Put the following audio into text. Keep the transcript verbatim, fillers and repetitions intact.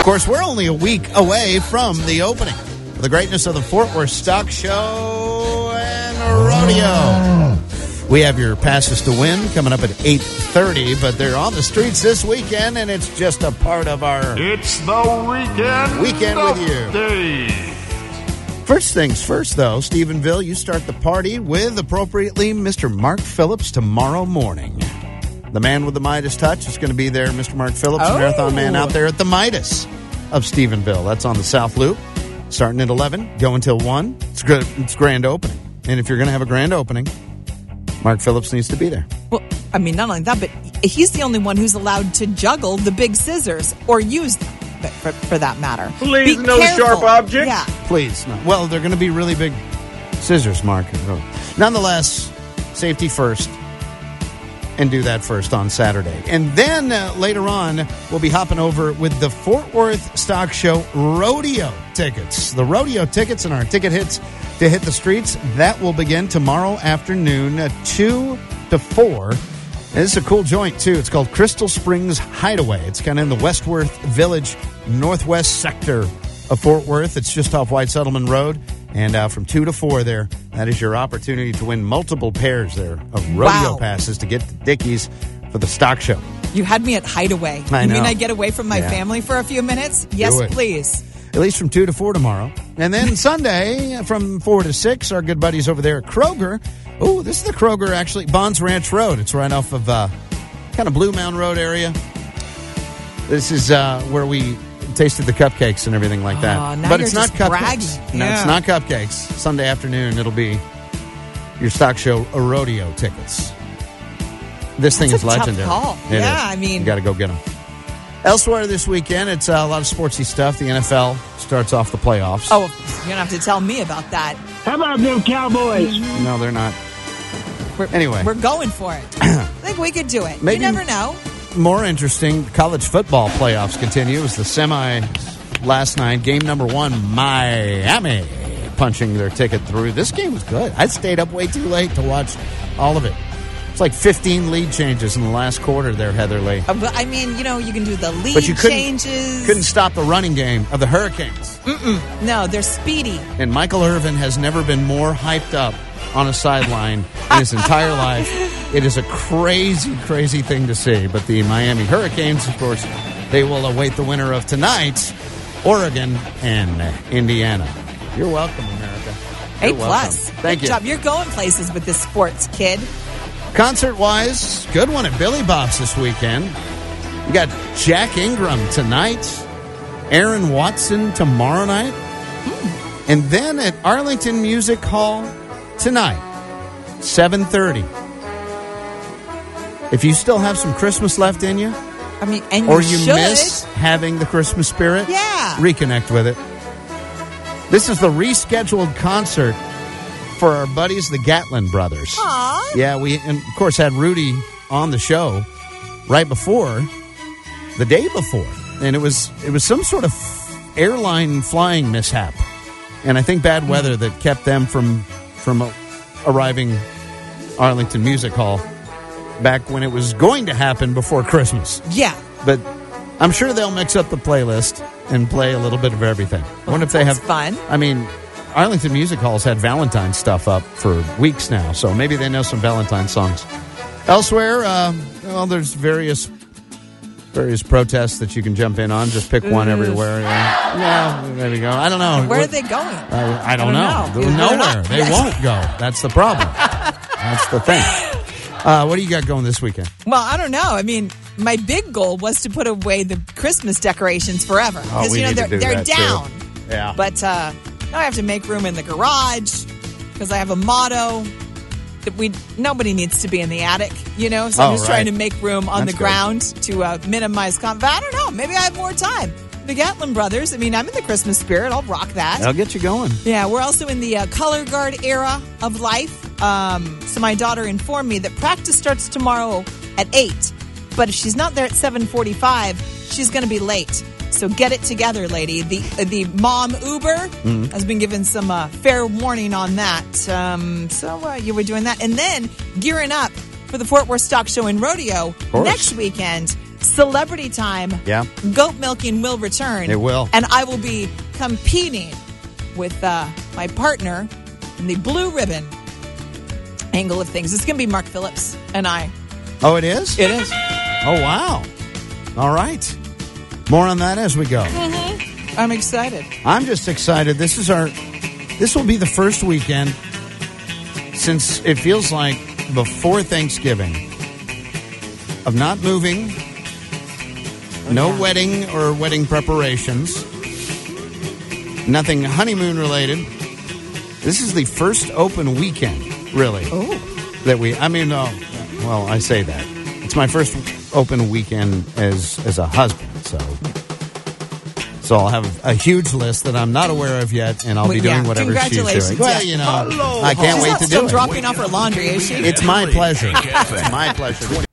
Of course, we're only a week away from the opening of the greatness of the Fort Worth Stock Show and Rodeo. We have your passes to win coming up at eight thirty, but they're on the streets this weekend, and it's just a part of our It's the weekend. Weekend with you. Day. First things first, though, Stephenville, you start the party with, appropriately, Mister Mark Phillips tomorrow morning. The man with the Midas touch is going to be there, Mister Mark Phillips, oh. Marathon Man out there at the Midas of Stephenville. That's on the South Loop, starting at eleven, going till one. It's good. It's grand opening. And if you're going to have a grand opening, Mark Phillips needs to be there. Well, I mean, not only that, but he's the only one who's allowed to juggle the big scissors or use them, for, for that matter. Please, Be no careful. sharp objects. Yeah. Please. No. Well, they're going to be really big scissors, Mark. Nonetheless, safety first. And do that first on Saturday. And then uh, later on, we'll be hopping over with the Fort Worth Stock Show rodeo tickets. The rodeo tickets and our ticket hits to hit the streets, that will begin tomorrow afternoon, uh, two to four. And this is a cool joint, too. It's called Crystal Springs Hideaway. It's kind of in the Westworth Village, northwest sector of Fort Worth. It's just off White Settlement Road. And uh, from two to four there, that is your opportunity to win multiple pairs there of rodeo Wow. passes to get to Dickies for the stock show. You had me at Hideaway. I you know. mean I get away from my Yeah. family for a few minutes? Yes, it. please. At least from two to four tomorrow. And then Sunday from four to six, our good buddies over there at Kroger. Oh, this is the Kroger, actually, Bonds Ranch Road. It's right off of uh, kind of Blue Mound Road area. This is uh, where we tasted the cupcakes and everything like that. Oh, now but you're it's not just cupcakes. bragging. No, Yeah. it's not cupcakes. Sunday afternoon, it'll be your stock show rodeo tickets. This thing That's is a tough legendary. call. It Yeah, is. I mean- You got to go get them. Elsewhere this weekend, it's uh, a lot of sportsy stuff. The N F L starts off the playoffs. Oh, you don't have to tell me about that. How about them Cowboys? No, they're not. We're, Anyway. We're going for it. I think we could do it. Maybe- You never know. More interesting, college football playoffs continue. It was the semi last night. Game number one, Miami punching their ticket through. This game was good. I stayed up way too late to watch all of it. It's like fifteen lead changes in the last quarter there, Heatherly. Uh, But I mean, you know, you can do the lead But you couldn't, changes. couldn't stop the running game of the Hurricanes. No, they're speedy. And Michael Irvin has never been more hyped up on a sideline in his entire life. It is a crazy, crazy thing to see. But the Miami Hurricanes, of course, they will await the winner of tonight's Oregon and Indiana. You're welcome, America. A You're welcome. plus. Thank Good you. job. You're going places with this sports, kid. Concert-wise, good one at Billy Bob's this weekend. You got Jack Ingram tonight, Aaron Watson tomorrow night, Hmm. and then at Arlington Music Hall tonight, seven thirty. If you still have some Christmas left in you, I mean, and or you you should. miss having the Christmas spirit, Yeah. reconnect with it. This is the rescheduled concert for our buddies, the Gatlin brothers. Aw. Yeah, we, and of course, had Rudy on the show right before, the day before. And it was it was some sort of airline flying mishap. And I think bad weather that kept them from, from uh, arriving Arlington Music Hall back when it was going to happen before Christmas. Yeah. But I'm sure they'll mix up the playlist and play a little bit of everything. I wonder if they have fun. I mean, Arlington Music Hall's had Valentine stuff up for weeks now, so maybe they know some Valentine songs. Elsewhere, uh, well, there's various various protests that you can jump in on. Just pick one everywhere. Yeah, yeah, there we go. I don't know. Where What- are they going? Uh, I don't, I don't know. know. They're They're Nowhere. not- They Yes. won't go. That's the problem. That's the thing. Uh, what do you got going this weekend? Well, I don't know. I mean, my big goal was to put away the Christmas decorations forever. Oh, Because, we you know, need to they're, do they're that, too. down. Yeah. But uh, now I have to make room in the garage because I have a motto that we nobody needs to be in the attic, you know? So I'm Oh, just right. trying to make room on That's the good. ground to uh, minimize con- But I don't know. Maybe I have more time. The Gatlin brothers, I mean, I'm in the Christmas spirit. I'll rock that. That'll get you going. Yeah, we're also in the uh, color guard era of life. Um, so my daughter informed me that practice starts tomorrow at eight. But if she's not there at seven forty-five, she's going to be late. So get it together, lady. The uh, the mom Uber Mm-hmm. has been given some uh, fair warning on that. Um, so uh, you were doing that. And then gearing up for the Fort Worth Stock Show and Rodeo course. next weekend. Celebrity Time. Yeah. Goat milking will return. It will. And I will be competing with uh, my partner in the blue ribbon angle of things. It's going to be Mark Phillips and I. Oh, it is? It is. Oh, wow. All right. More on that as we go. Mm-hmm. I'm excited. I'm just excited. This is our, this will be the first weekend since it feels like before Thanksgiving of not moving, no yeah. wedding or wedding preparations, nothing honeymoon related. This is the first open weekend, really, Oh. that we, I mean, no, well, I say that. It's my first open weekend as as a husband, so so I'll have a huge list that I'm not aware of yet, and I'll Well, be doing yeah. whatever she's Congratulations, doing. Well, yeah. you know, I can't She's wait not to still do it. dropping off her laundry, is she? It's my pleasure. It's my pleasure.